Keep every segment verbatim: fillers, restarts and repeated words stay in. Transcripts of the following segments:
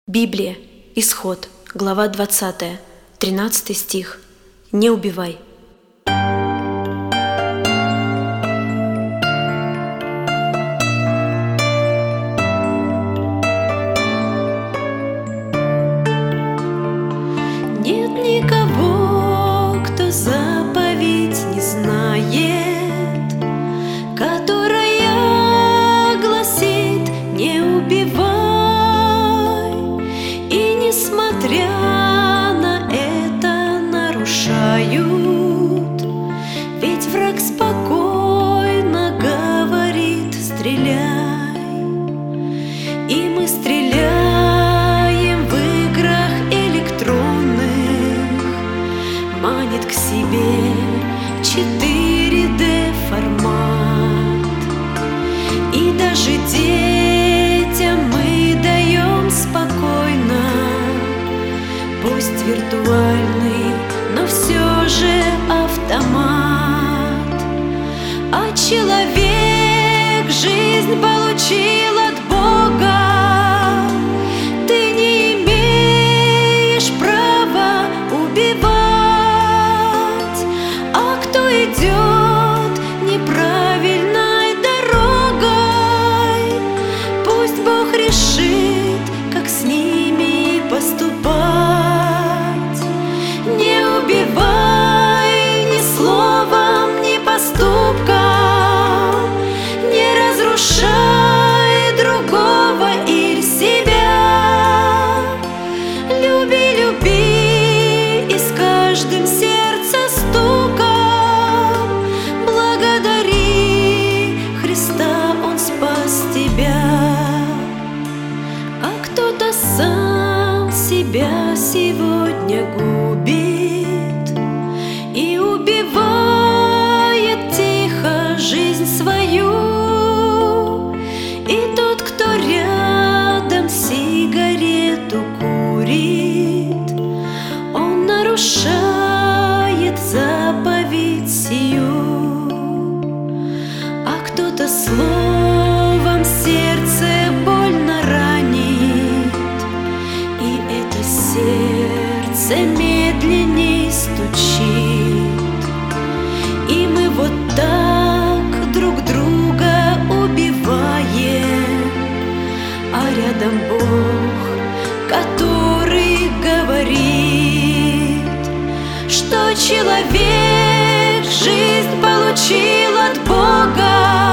Библия, Исход, глава двадцатая, тринадцатый стих. Не убивай. Нет никого, кто заповедь не знает, которая гласит: не убивай. И несмотря на это нарушают, ведь враг спокойно говорит: стреляй. И мы стреляем в играх электронных, манит к себе четыре дэ формат. И даже детям мы даем спокойно, пусть виртуальный, но все же автомат. А человек жизнь получил от Бога. Ты не имеешь права убивать. А кто идет неправильной дорогой, пусть Бог решит, как с ними поступать. Не убивай ни словом, ни поступком, не разрушай другого или себя. Люби, люби, и с каждым сердце стуком благодари Христа, Он спас тебя. А кто-то сам себя сегодня губит и убивает тихо жизнь свою. И тот, кто рядом сигарету курит, он нарушает заповедь сию. А кто-то словом сердце больно ранит, и это сердце медленней стучит. И мы вот так друг друга убиваем, а рядом Бог, который говорит, что человек жизнь получил от Бога.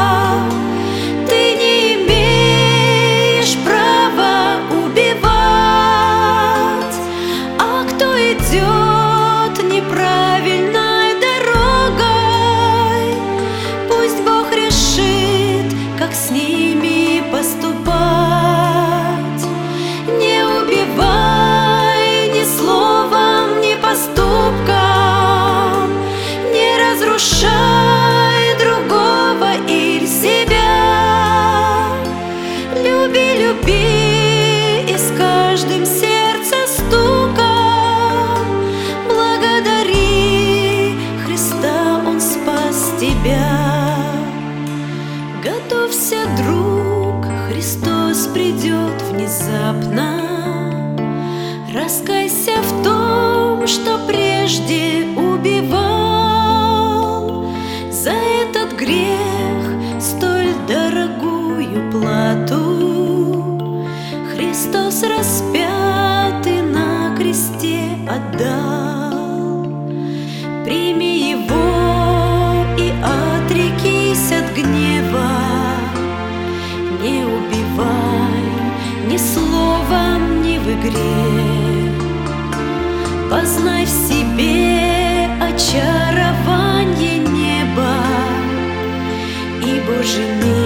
Ты не имеешь права убивать. А кто идет неправильной дорогой, пусть Бог решит, как с ними поступать. Не убивай ни словом, ни поступком, не разрушай другого или себя. Люби, люби, и с каждым сердце стуком благодари Христа, Он спас тебя. Готовься, друг, Христос придет внезапно. Раскайся в том, что прежде убивал. За этот грех столь дорогую плату Христос распятый на кресте отдал. Прими Его и отрекись от гнева. Не убивай ни словом, ни в игре. Познай в себе очарование неба и Божий мир.